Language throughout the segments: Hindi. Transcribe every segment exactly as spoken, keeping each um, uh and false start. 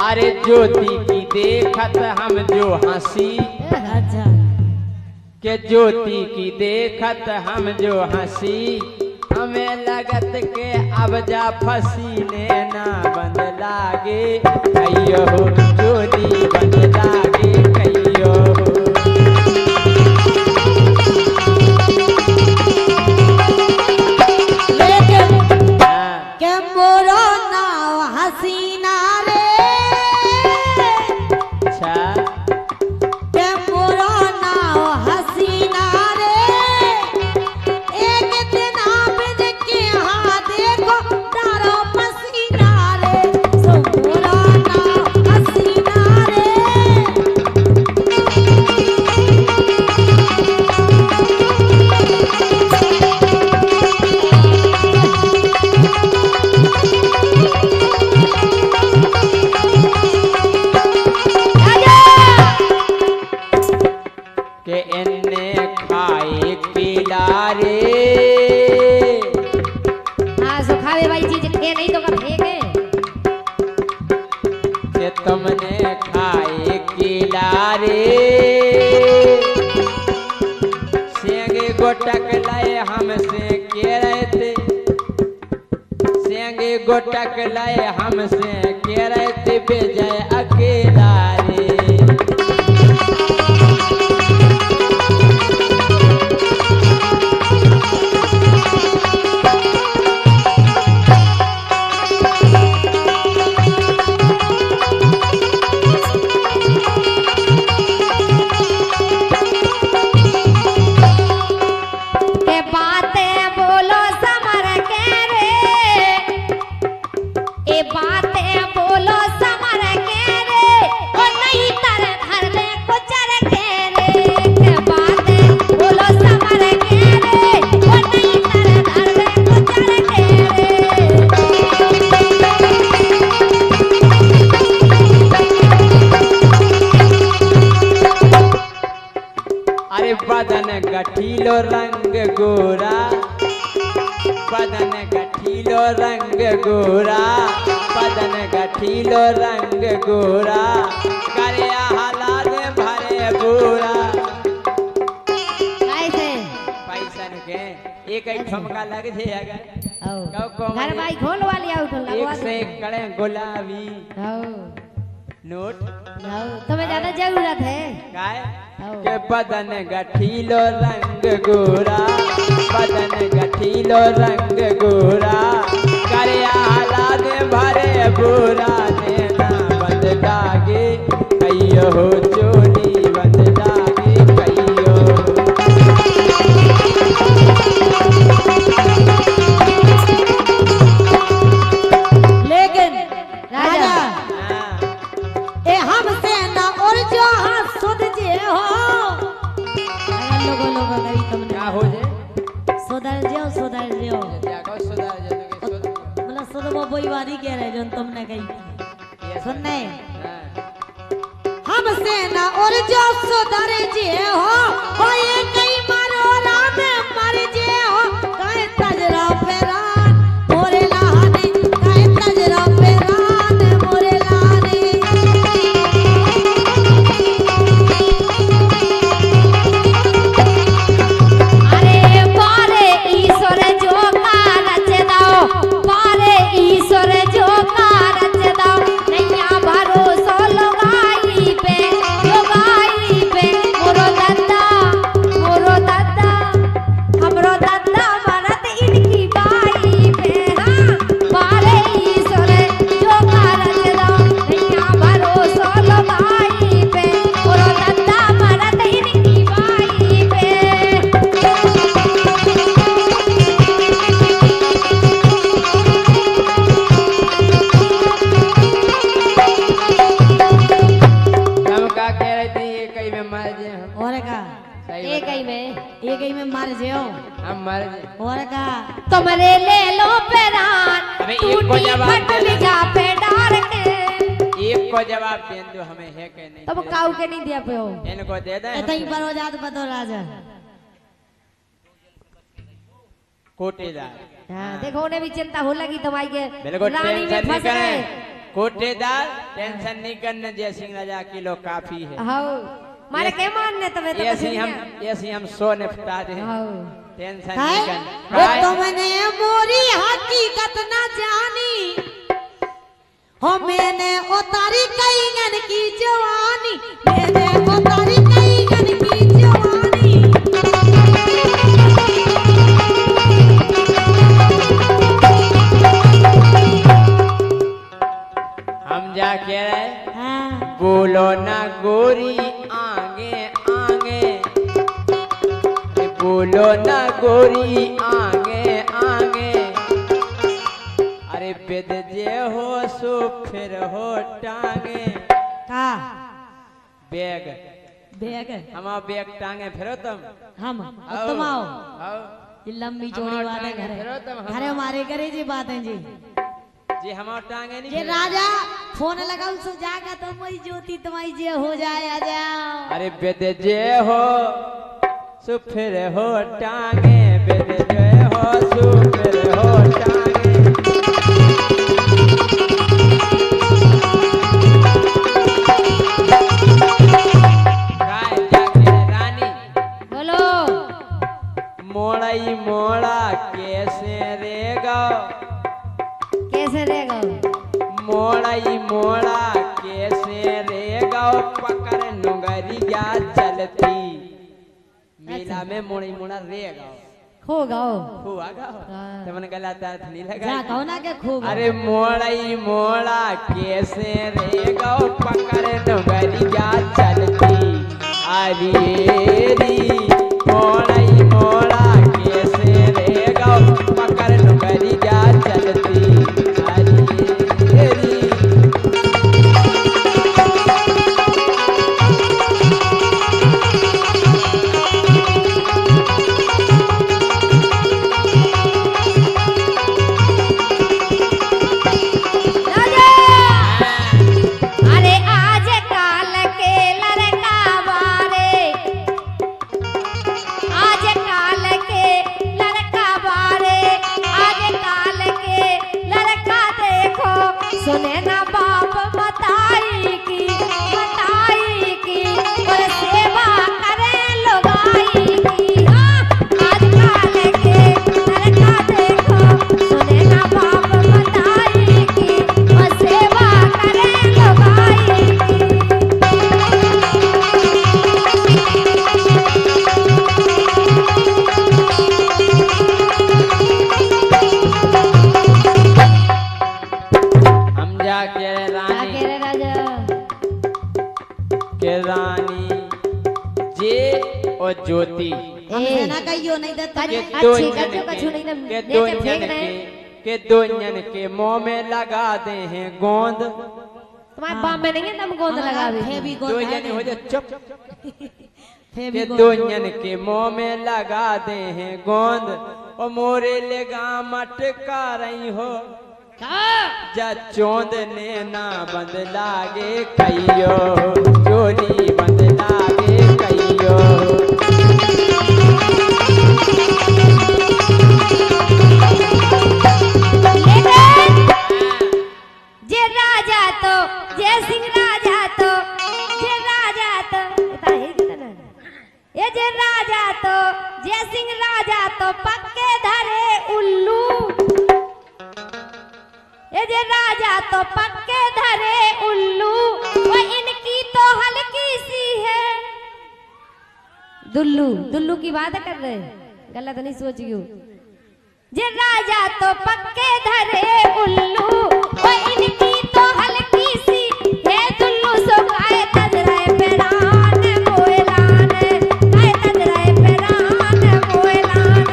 अरे ज्योति की देखत हम जो हंसी, अच्छा के ज्योति की देखत हम जो हंसी, हमें लगत के अब जा फंसी लेना बंद लागे कहियो ज्योति बंद लागे कहियो। लेकिन के मोरो नाव हसीना रे, अच्छा के मोरो नाव हसीना रे, एक दिन आप के हाँ देखो तारो पसीना रे, सो मोरो नाव हसीना रे। के इन्ने खाए पीला रे, हाँ सो खावे वाली चीज थे नहीं तो का फेंके। के तुमने खाए पीला रे, सेंगे गोटक लाए हमसे के रहते, सेंगे गोटक लाए हमसे के रहते बेजाय अकेला रे। के बातें बोलो समर के रे, ए बातें बोलो समर के रे, ओ नहीं तर धर ले कुचर के रे। के बातें बोलो समर के रे, ओ नहीं तर धर ले कुचर के रे। अरे बदन गठीलो रंग गोरा, बदन गठीलो रंग गोरा, बदन गठीलो रंग गोरा, करे हालात भरे बुरा। कैसे पैसन के एक एक ठमका लग जे अगर कहो ओ कहो घर भाई खोल वाली आउट लगवा एक से एक कड़े गुलाबी हो नोट हो तुम्हें ज्यादा जरूरत है। गाय हो के बदन गठीलो रंग गोरा, बदन गठीलो रंग गोरा, करे हालात भरे बुरा, लेना बंद लागे कहियो चोली बंद लागे कहियो। लेकिन राजा हाँ, ए हमसे ना और जो हाँ सुध जे हो, अरे लोगो लोगो गई तुमने क्या हो जे सुधर जियो सुधर जियो, क्या कहो सुधार जे तो के सुध मतलब सुधो बोईवारी कह रहे जो तुमने कही ये सुनने हाँ, हमसे ना और जो सुधर जे हो, हो ये कई मारो राम मर जे हो, कहे तजरा पेरान मोरे लाने, कहे तजरा पेरान मोरे लाने। अरे पारे ईश्वर जो का रच दाओ, पारे ईश्वर जो का रच दाओ, नैया भरोसा लगाई पे लगाई पे मोरो दद्दा मोरो दद्दा हमरो दद्दा मरत इनकी बाई पे। हाँ पारे ईश्वर जो का रच दाओ, नैया भरोसा लगाई पे मोरो दद्दा मरत इनकी बाई पे। हम का कह रहे थे ये कहीं में मर जे हम और का सही एक बता। ही में एक ही में मर जियो, हम मर जे और का तुमरे ले लो पेरान अबे एक को टूटी जवाब फट दे दे। बिगा पे डार के। एक को जवाब दे दो हमें है के नहीं तब काऊ के नहीं दिया पे हो। इनको दे दे इतनी पर हो जात बतो राजा। कोटेदार हाँ देखो उन्हें भी चिंता हो लगी तुम्हारी के बिल्कुल रानी में टेंशन नहीं फंस गए। करें कोटेदार टेंशन नहीं करना, जय सिंह राजा किलो काफी है। हाउ मारे के मानने तमे तो ऐसी हम ऐसी हम सो निपटा दे, हाउ टेंशन है नहीं वो करना। तुमने मोरी हकीकत न जानी, हो मैंने उतारी कईगन की जवानी, मैंने उतारी कईगन की जवानी। हम जा कह रहे हाँ। बोलो ना गोरी आगे आगे, अरे बोलो ना गोरी आगे आगे, अरे बेद जे हो सो फिर हो टांगे। का बैग बैग हम बैग टांगे फिरो तुम। हम आओ, तुम आओ, आओ ये लंबी हम चौड़ी और बातें टांगे घरे फिरो तुम, हम घरे हमारे करे जी बातें जी। जी हम और टांगे नहीं ये फिरो। राजा फोन लगाऊ सो जागा तो मई ज्योति तुम्हारी जे हो जाए आ जाओ। अरे बेद जे हो सो फिर हो टांगे, बेद जे हो सो फिर हो टांगे। गाय जाके रानी बोलो मोड़ई मोड़ा कैसे रेगा, कैसे रहेगा? मोड़ई मोड़ा कैसे रेगा, पकड़ नुगरिया चलती मेला में मोड़ी मोड़ा रेगा। खो गाओ हुआ गा हाँ। तो मैंने गलत अर्थ नहीं लगा। जा कहो ना के खूब अरे मोड़ई मोड़ा कैसे रेगा, पकड़ नुगरिया चलती अरेरी, मोड़ई मोड़ा कैसे रेगा, पकड़ नुगरिया चलती अरेरी। राजा अरे आज काल के लड़का बारे, आज काल के लड़का बारे, आज काल के लड़का देखो सुने ना बाप बताई की, बताई की और सेवा करे लुगाई की। हाँ, आज काल के लड़का देखो सुने ना बाप बताई की और सेवा करे लुगाई की। हम जाके क्या रानी कह रहे राजा? के रानी जे और ज्योति हमसे ना कहियो नहीं देता के अच्छी दो अच्छी जन कछु नहीं के ना- के नीचे दो फेंक जन रहे के हैं। के दो जन के मुंह में लगा दे हैं गोंद। तुम्हारे बाप में नहीं है दम गोंद लगा भी। फेबी दो गोंद जन हो जा चुप, फेबी के गोंद दो जन के मुंह में लगा दे हैं गोंद, और मोरे लेगा मटका रही हो जा चोंद ने ना बंद लागे कहियो, चोली बंद लागे कहियो। लेकिन जे राजा तो जय सिंह राजा तो जे राजा तो इतना है कितना ये जे राजा तो जय सिंह राजा तो पक्के धरे उल्लू, ये जे राजा तो पक्के धरे उल्लू, वो इनकी तो हल्की सी है दुल्लू। दुल्लू की बात कर रहे गलत नहीं सोचियो। जे राजा तो पक्के धरे उल्लू, वो इनकी तो हल्की सी है दुल्लू। सो गाय तजराए पेरान मोएलान, गाय तजराए पेरान मोएलान।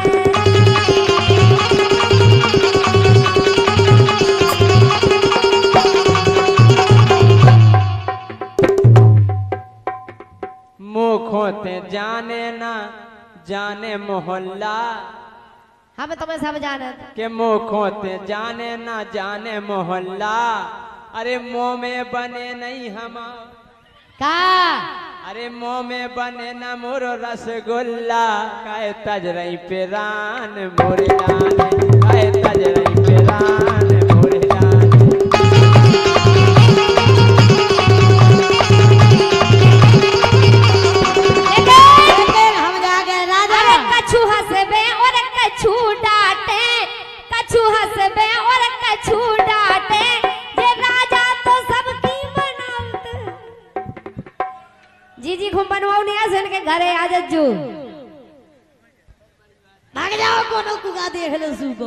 मुँह खोते जाने ना जाने मोहल्ला, हम तुम्हें सब जानत के मुँह खोते जाने ना जाने मोहल्ला, अरे मुँह में बने नहीं हम, का अरे मुँह में बने ना मोरो रसगुल्ला, काहे तजरई पे रान मोरे लाने, काहे तजरई पे रान मोरे लाने। यूनिफॉर्म बनवाओ नहीं ऐसे इनके घरे आ जज्जू भाग जाओ कोनो कुगा देख लो सुको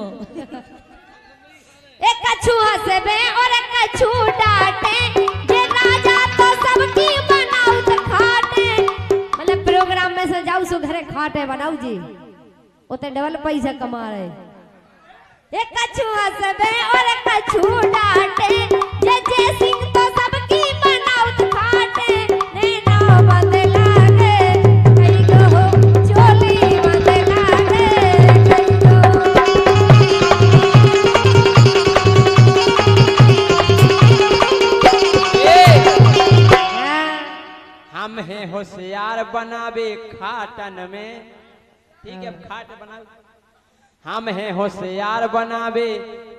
एक कछु हंसबे और एक कछु डांटे जे राजा तो सबकी बनाऊ त खाटे मतलब प्रोग्राम में से जाऊ सो घरे खाटे बनाऊ जी ओते डबल पैसा कमा रहे एक कछु हंसबे और एक कछु डांटे जे जे सिंह तो सबकी बनाऊ त खाटे नैना बंद लागे कई गो चोली बंद लागे कई गो हम हैं होशियार बनावे खाटन में, ठीक है खाट बनावे। हम हैं होशियार बनावे